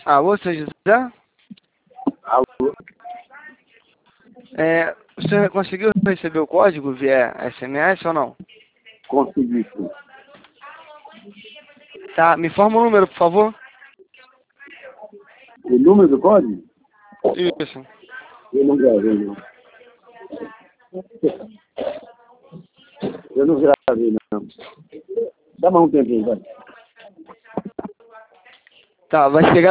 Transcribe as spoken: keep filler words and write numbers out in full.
Alô, seu José? Alô? É, o senhor conseguiu receber o código via S M S ou não? Consegui, sim. Tá, me informa o número, por favor. O número do código? Isso. Eu não gravei, não. Eu não gravei, não. Dá mais um tempinho, vai. Tá, vai chegar